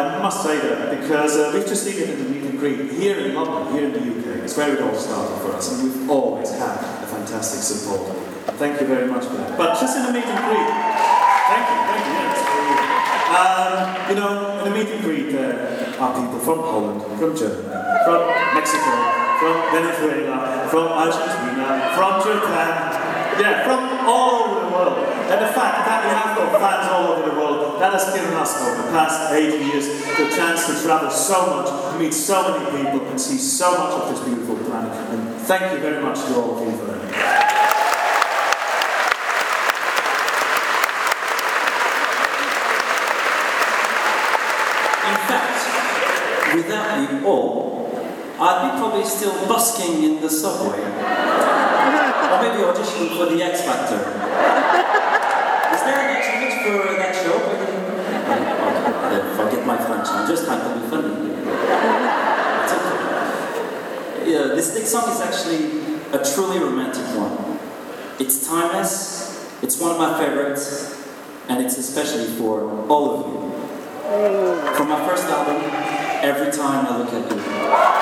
I must say that because we've just seen it in the meet and greet here in London, here in the UK. It's where it all started for us, and we've always had a fantastic support. Thank you very much for that. But just in the meet and greet, thank you, yes, for you. You know, in the meet and greet, are people from Holland, from Germany, from Mexico, from Venezuela, from Argentina, from Japan, yeah, from all over the world. And the fact that we have got fans all over the world, that has given us over the past 8 years the chance to travel so much, to meet so many people, and see so much of this beautiful planet. And thank you very much to all of you for that. In fact, without you all, I'd be probably still busking in the subway. Or maybe auditioning for the X Factor. Is there an age limit for that show? Forget my French, I'm just trying to be funny. It's okay. Yeah, this next song is actually a truly romantic one. It's timeless, it's one of my favorites, and it's especially for all of you. From my first album, Every Time I Look at You.